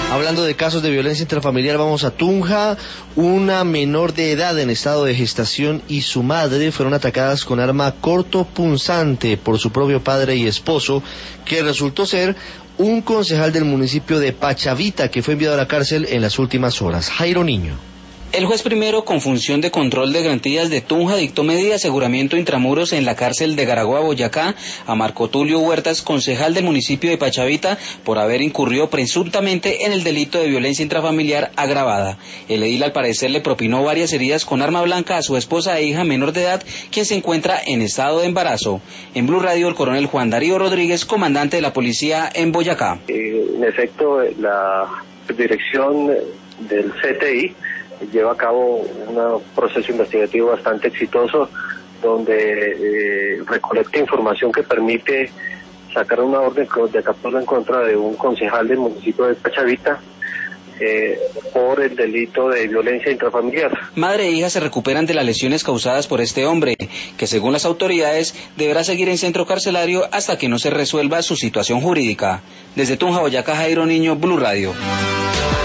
Hablando de casos de violencia intrafamiliar, vamos a Tunja. Una menor de edad en estado de gestación y su madre fueron atacadas con arma cortopunzante por su propio padre y esposo, que resultó ser un concejal del municipio de Pachavita, que fue enviado a la cárcel en las últimas horas. Jairo Niño. El juez primero, con función de control de garantías de Tunja, dictó medida de aseguramiento intramuros en la cárcel de Garagoa, Boyacá, a Marco Tulio Huertas, concejal del municipio de Pachavita, por haber incurrido presuntamente en el delito de violencia intrafamiliar agravada. El edil, al parecer, le propinó varias heridas con arma blanca a su esposa e hija menor de edad, quien se encuentra en estado de embarazo. En Blue Radio, el coronel Juan Darío Rodríguez, comandante de la policía en Boyacá. En efecto, la dirección del CTI lleva a cabo un proceso investigativo bastante exitoso, donde recolecta información que permite sacar una orden de captura en contra de un concejal del municipio de Pachavita por el delito de violencia intrafamiliar. Madre e hija se recuperan de las lesiones causadas por este hombre, que según las autoridades deberá seguir en centro carcelario hasta que no se resuelva su situación jurídica. Desde Tunja, Boyacá, Jairo Niño, Blue Radio.